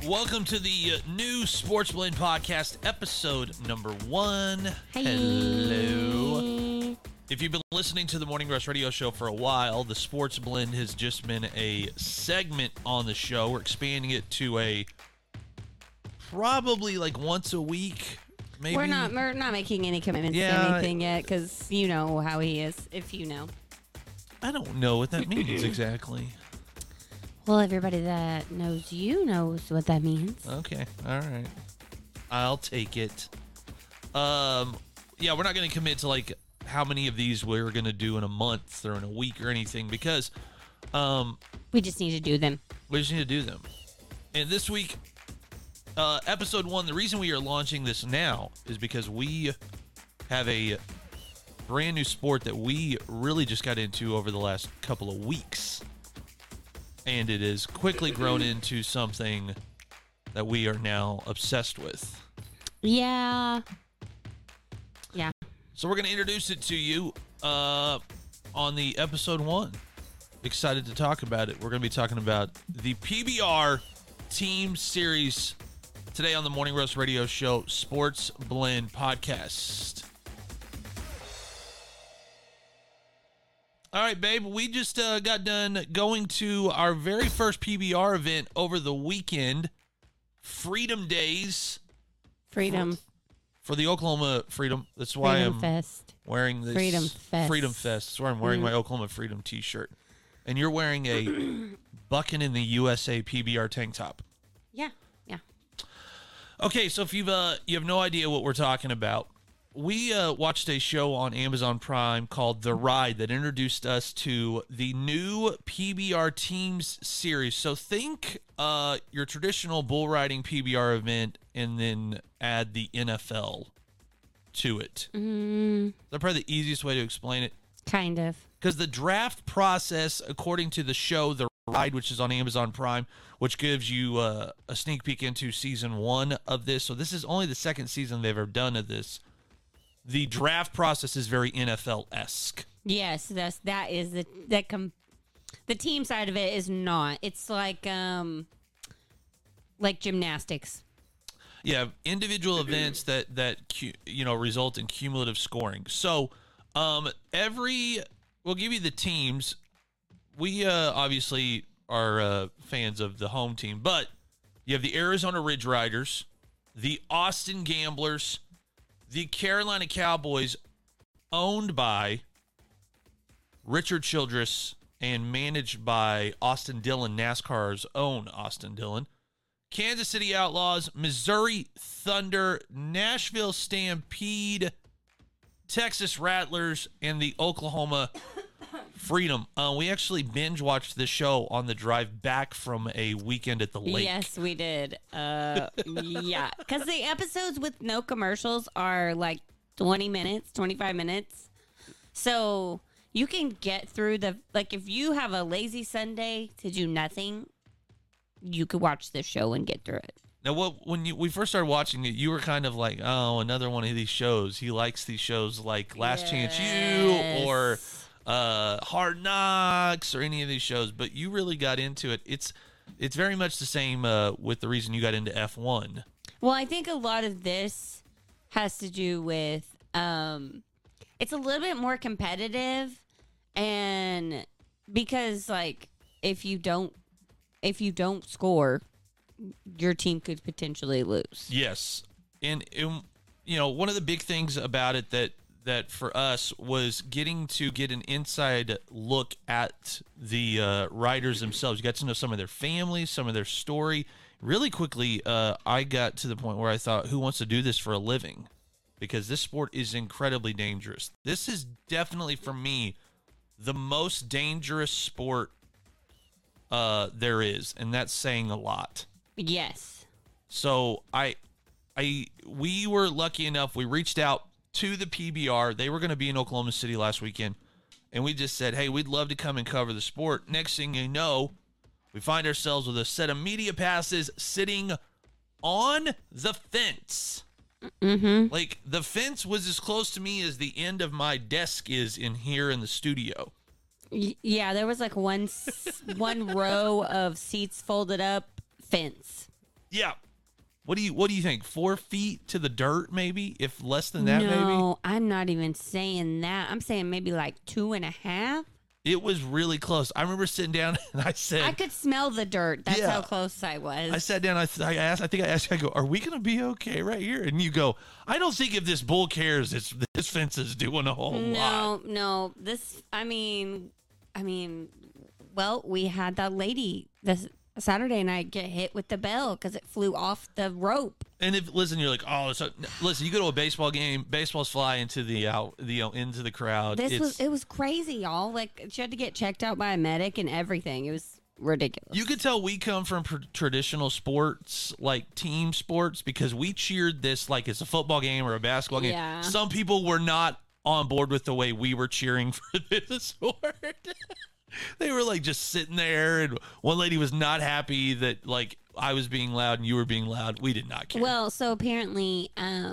Welcome to the new Sports Blend Podcast, episode number 1. Hi. Hello. If you've been listening to the Morning Rush Radio Show for a while, the Sports Blend has just been a segment on the show. We're expanding it to a probably like once a week, maybe. We're not making any commitments to anything yet because you know how he is, if you know. I don't know what that means exactly. Well, everybody that knows you knows what that means. Okay, all right. I'll take it. Yeah, we're not going to commit to like how many of these we're going to do in a month or in a week or anything because we just need to do them. We just need to do them. And this week, episode 1, the reason we are launching this now is because we have a brand new sport that we really just got into over the last couple of weeks. And it has quickly grown into something that we are now obsessed with. Yeah. So we're going to introduce it to you on the episode 1. Excited to talk about it. We're going to be talking about the PBR Team Series today on the Morning Roast Radio Show Sports Blend Podcast. All right, babe, we just got done going to our very first PBR event over the weekend, Freedom Days. Freedom. For the Oklahoma Freedom. That's why Freedom I'm Fest. wearing this. Freedom Fest. Freedom Fest. That's why I'm wearing my Oklahoma Freedom t-shirt. And you're wearing a Bucking in the USA PBR tank top. Yeah. Okay, so if you have no idea what we're talking about, we watched a show on Amazon Prime called The Ride that introduced us to the new PBR Teams series. So think your traditional bull riding PBR event and then add the NFL to it. That's probably the easiest way to explain it. Kind of. Because the draft process, according to the show The Ride, which is on Amazon Prime, which gives you a sneak peek into season 1 of this. So this is only the second season they've ever done of this. The draft process is very NFL-esque. Yes, that is the team side of it is not. It's like gymnastics. Yeah, individual events that result in cumulative scoring. So we'll give you the teams. We obviously are fans of the home team, but you have the Arizona Ridge Riders, the Austin Gamblers, the Carolina Cowboys, owned by Richard Childress and managed by Austin Dillon, NASCAR's own Austin Dillon, Kansas City Outlaws, Missouri Thunder, Nashville Stampede, Texas Rattlers, and the Oklahoma Freedom. We actually binge watched this show on the drive back from a weekend at the lake. Yes, we did. Yeah, because the episodes with no commercials are like 20 minutes, 25 minutes. So you can get through if you have a lazy Sunday to do nothing, you could watch this show and get through it. Now, when we first started watching it, you were kind of like, oh, another one of these shows. He likes these shows like Last Chance U or Hard Knocks or any of these shows, but you really got into it. It's very much the same with the reason you got into F1. Well, I think a lot of this has to do with it's a little bit more competitive, and because like if you don't score, your team could potentially lose. Yes, and one of the big things about it that for us was getting to get an inside look at the riders themselves. You got to know some of their families, some of their story. Really quickly, I got to the point where I thought, who wants to do this for a living? Because this sport is incredibly dangerous. This is definitely, for me, the most dangerous sport there is, and that's saying a lot. Yes. So we were lucky enough. We reached out to the PBR. They were going to be in Oklahoma City last weekend, and we just said, hey, we'd love to come and cover the sport. Next thing you know, we find ourselves with a set of media passes sitting on the fence. Mm-hmm. Like, the fence was as close to me as the end of my desk is in here in the studio. Yeah, there was like one row of seats folded up, fence. Yeah. What do you think? 4 feet to the dirt, maybe? If less than that, maybe? No, I'm not even saying that. I'm saying maybe like 2.5. It was really close. I remember sitting down and I said, I could smell the dirt. That's Yeah. how close I was. I sat down. I think I asked you, I go, are we going to be okay right here? And you go, I don't think if this bull cares, this fence is doing a whole lot. No. Well, we had that lady this Saturday night get hit with the bell because it flew off the rope. And listen, you're like, oh, listen, you go to a baseball game, baseballs fly into into the crowd. It was crazy, y'all. Like, she had to get checked out by a medic and everything. It was ridiculous. You could tell we come from traditional sports, like team sports, because we cheered this like it's a football game or a basketball game. Yeah. Some people were not on board with the way we were cheering for this sport. They were like just sitting there, and one lady was not happy that like I was being loud and you were being loud. We did not care. Well, so apparently,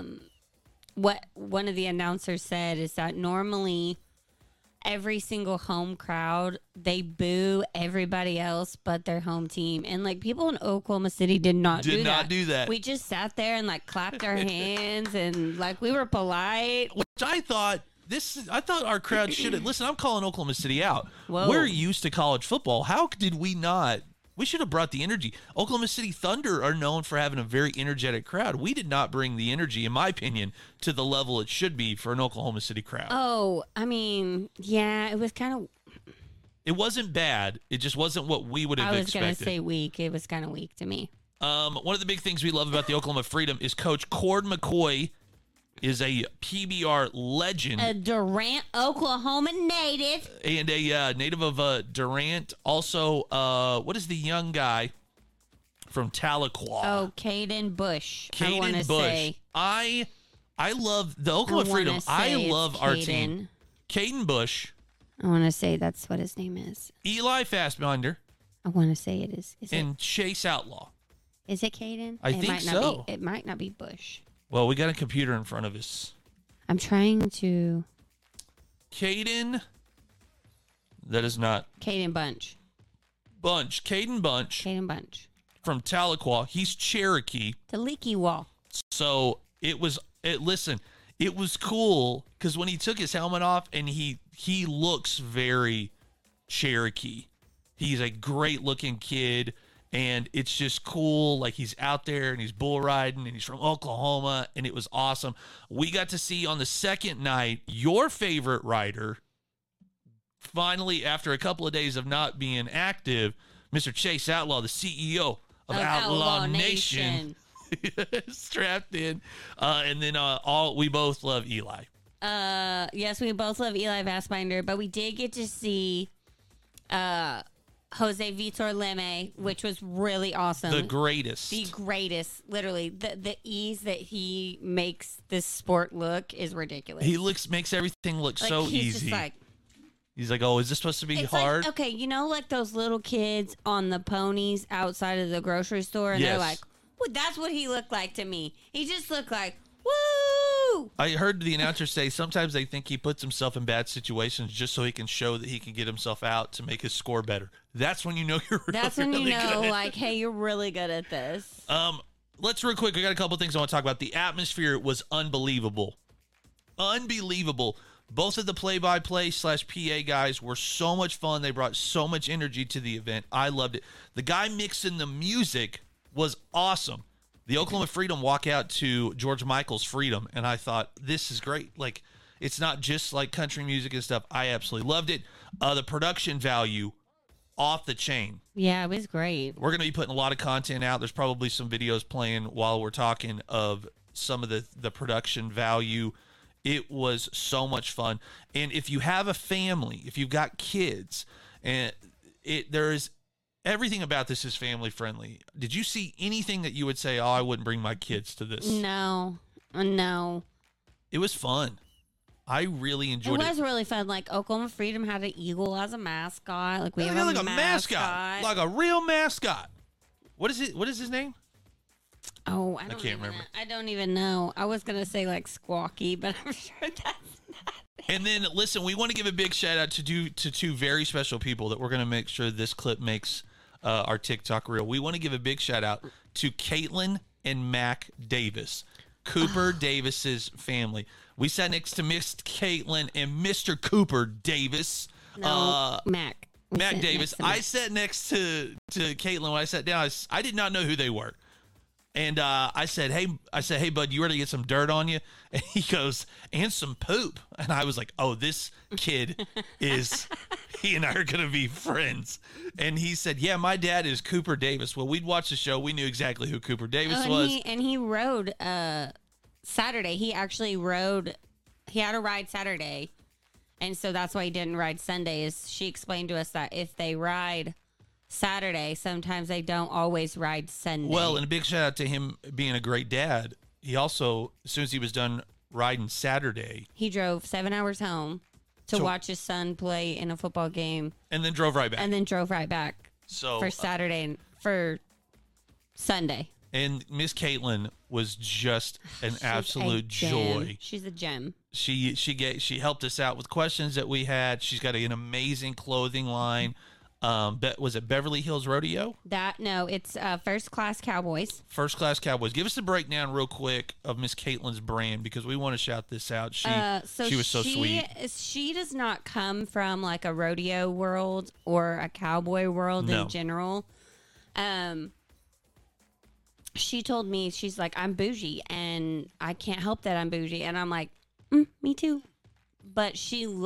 what one of the announcers said is that normally every single home crowd, they boo everybody else but their home team. And like people in Oklahoma City did not do that. We just sat there and like clapped our hands and like we were polite. Which I thought our crowd should have. Listen, I'm calling Oklahoma City out. Whoa. We're used to college football. How did we not? We should have brought the energy. Oklahoma City Thunder are known for having a very energetic crowd. We did not bring the energy, in my opinion, to the level it should be for an Oklahoma City crowd. Oh, I mean, yeah, it was kind of. It wasn't bad. It just wasn't what we would have expected. I was going to say weak. It was kind of weak to me. One of the big things we love about the Oklahoma Freedom is Coach Cord McCoy is a PBR legend. A Durant, Oklahoma native. And a native of Durant. Also, what is the young guy from Tahlequah? Oh, Caden Bush. Caden Bush. I love the Oklahoma Freedom. I love our team. Caden Bush. I want to say that's what his name is. Eli Fastbinder. I want to say it is. And Chase Outlaw. Is it Caden? I think so. It might not be Bush. Well, we got a computer in front of us. I'm trying to. Caden. That is not. Caden Bunch. Caden Bunch. Caden Bunch. From Tahlequah. He's Cherokee. Tahlequah. So it was cool because when he took his helmet off and he looks very Cherokee. He's a great looking kid. And it's just cool. Like he's out there and he's bull riding and he's from Oklahoma and it was awesome. We got to see on the second night your favorite rider, finally, after a couple of days of not being active, Mr. Chase Outlaw, the CEO of Outlaw Nation. Strapped in. And then we both love Eli. Yes, we both love Eli Vastbinder, but we did get to see Jose Vitor Leme, which was really awesome. The greatest. Literally. The ease that he makes this sport look is ridiculous. He makes everything look like, so he's easy. Just he's like, oh, is this supposed to be hard? Like, okay, you know, like those little kids on the ponies outside of the grocery store, and they're like, well, that's what he looked like to me. He just looked like, woo! I heard the announcer say sometimes they think he puts himself in bad situations just so he can show that he can get himself out to make his score better. That's when you know you're really That's when you know, good. like, hey, you're really good at this. Let's real quick. We got a couple things I want to talk about. The atmosphere was unbelievable. Unbelievable. Both of the play-by-play / PA guys were so much fun. They brought so much energy to the event. I loved it. The guy mixing the music was awesome. The Oklahoma Freedom walk out to George Michael's Freedom, and I thought, this is great. Like, it's not just like country music and stuff. I absolutely loved it. The production value, off the chain. Yeah, it was great. We're going to be putting a lot of content out. There's probably some videos playing while we're talking of some of the production value. It was so much fun. And if you have a family, if you've got kids, and there is everything about this is family friendly. Did you see anything that you would say, oh, I wouldn't bring my kids to this? No. It was fun. I really enjoyed it. It was really fun. Like, Oklahoma Freedom had an eagle as a mascot. Like, we have like a mascot. Like a real mascot. What is it? What is his name? Oh, I can't remember. I don't even know. I was going to say, like, Squawky, but I'm sure that's not it. And then, listen, we want to give a big shout out to two very special people that we're going to make sure this clip makes our TikTok reel. We want to give a big shout out to Caitlin and Mac Davis, Cooper Davis's family. We sat next to Miss Caitlin and Mr. Cooper Davis. No, Mac. We Mac sit Davis. next to Mac. I sat next to Caitlin when I sat down. I did not know who they were. And I said, hey, bud, you ready to get some dirt on you? And he goes, and some poop. And I was like, oh, this kid he and I are going to be friends. And he said, yeah, my dad is Cooper Davis. Well, we'd watch the show. We knew exactly who Cooper Davis was. He rode Saturday. He actually rode. He had a ride Saturday. And so that's why he didn't ride Sundays. She explained to us that if they ride Saturday, sometimes they don't always ride Sunday. Well, and a big shout out to him being a great dad. He also, as soon as he was done riding Saturday, he drove 7 hours home to watch his son play in a football game. And then drove right back. And then drove right back So for Saturday and for Sunday. And Miss Caitlin was just an She's absolute a gem. joy. She's a gem. She helped us out with questions that we had. She's got an amazing clothing line. Was it Beverly Hills Rodeo? It's First Class Cowboys. First Class Cowboys. Give us a breakdown real quick of Miss Caitlin's brand because we want to shout this out. She was so sweet. She does not come from like a rodeo world or a cowboy world in general. She told me, she's like, I'm bougie and I can't help that I'm bougie. And I'm like, me too. But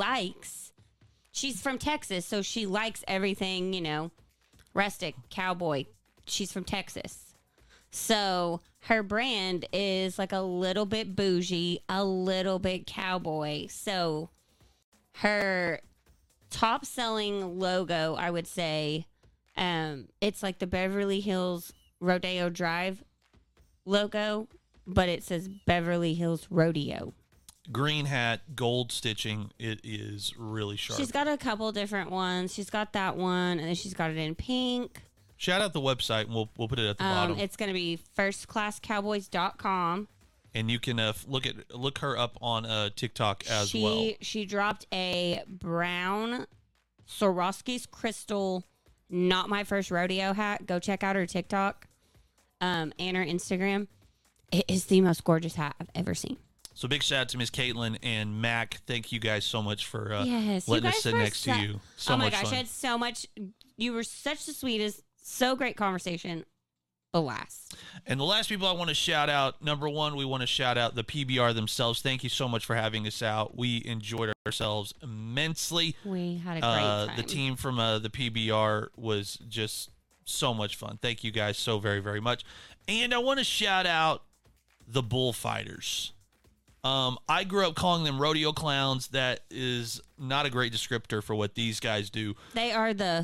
she's from Texas, so she likes everything, rustic, cowboy. She's from Texas. So her brand is like a little bit bougie, a little bit cowboy. So her top selling logo, I would say, it's like the Beverly Hills Rodeo Drive logo, but it says Beverly Hills Rodeo. Green hat, gold stitching. It is really sharp. She's got a couple different ones. She's got that one, and then she's got it in pink. Shout out the website, and we'll put it at the bottom. It's going to be firstclasscowboys.com. And you can look her up on TikTok as well. She dropped a brown Swarovski's crystal Not My First Rodeo hat. Go check out her TikTok and her Instagram. It is the most gorgeous hat I've ever seen. So big shout out to Miss Caitlin and Mac. Thank you guys so much for letting us sit next to you. So much fun. I had so much. You were such the sweetest. So great conversation. Alas. And the last people I want to shout out, number one, we want to shout out the PBR themselves. Thank you so much for having us out. We enjoyed ourselves immensely. We had a great time. The team from the PBR was just so much fun. Thank you guys so very, very much. And I want to shout out the bullfighters. I grew up calling them rodeo clowns. That is not a great descriptor for what these guys do. They are the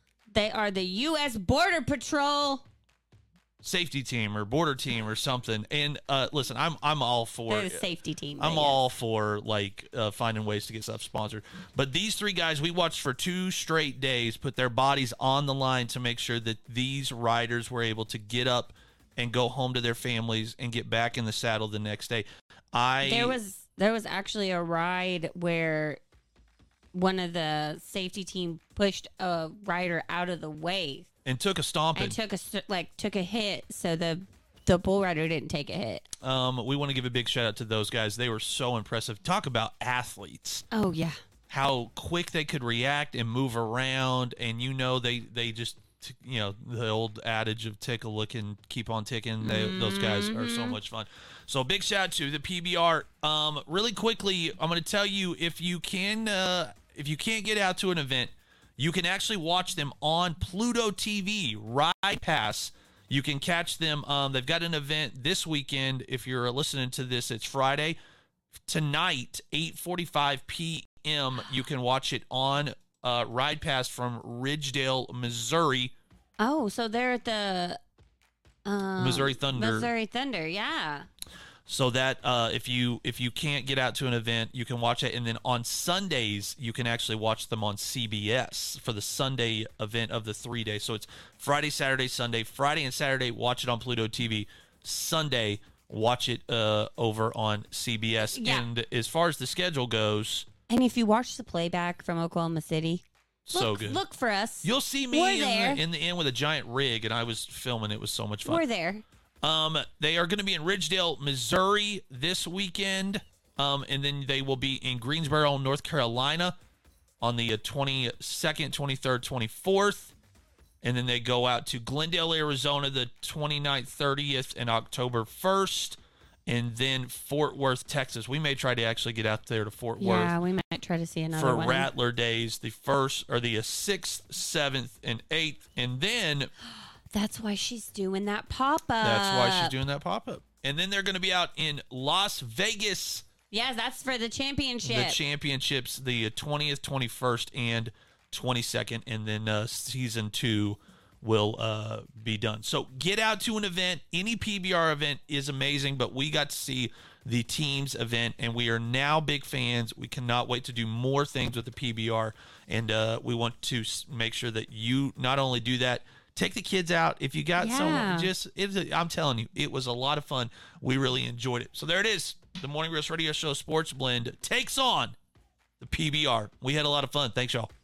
U.S. Border Patrol safety team or border team or something. And listen, I'm all for the safety team. I'm all for finding ways to get stuff sponsored. But these three guys we watched for 2 straight days put their bodies on the line to make sure that these riders were able to get up and go home to their families and get back in the saddle the next day. There was actually a ride where one of the safety team pushed a rider out of the way and took a stomping and took a hit, so the bull rider didn't take a hit. We want to give a big shout out to those guys. They were so impressive. Talk about athletes. Oh yeah, how quick they could react and move around, and they just the old adage of tick a look and keep on ticking. Those guys are so much fun. So big shout out to the PBR. Really quickly, I'm going to tell you if you can't get out to an event, you can actually watch them on Pluto TV, Ride Pass. You can catch them. They've got an event this weekend. If you're listening to this, it's Friday. Tonight, 8:45 p.m., you can watch it on Ride Pass from Ridgedale, Missouri. Oh, so they're at the Missouri Thunder. Missouri Thunder, yeah. So that if you can't get out to an event, you can watch it. And then on Sundays, you can actually watch them on CBS for the Sunday event of the 3 days. So it's Friday, Saturday, Sunday. Friday and Saturday, watch it on Pluto TV. Sunday, watch it over on CBS. Yeah. And as far as the schedule goes... And if you watch the playback from Oklahoma City, So good. Look for us. You'll see me We're there. in the end with a giant rig, and I was filming. It was so much fun. We're there. They are going to be in Ridgedale, Missouri this weekend, and then they will be in Greensboro, North Carolina on the 22nd, 23rd, 24th. And then they go out to Glendale, Arizona the 29th, 30th, and October 1st. And then Fort Worth, Texas. We may try to actually get out there to Fort Worth. Yeah, we might try to see another for one. Rattler Days, the 1st or the 6th, 7th, and 8th. And then that's why she's doing that pop-up. that's why she's doing that pop-up. And then they're going to be out in Las Vegas. Yes, that's for the championship. The championships, the 20th, 21st, and 22nd. And then season 2 will be done. So get out to an event. Any PBR event is amazing, but we got to see the teams event, and we are now big fans. We cannot wait to do more things with the PBR, and we want to make sure that you not only do that, take the kids out. If you got someone, I'm telling you, it was a lot of fun. We really enjoyed it. So there it is. The Morning Roast Radio Show Sports Blend takes on the PBR. We had a lot of fun. Thanks, y'all.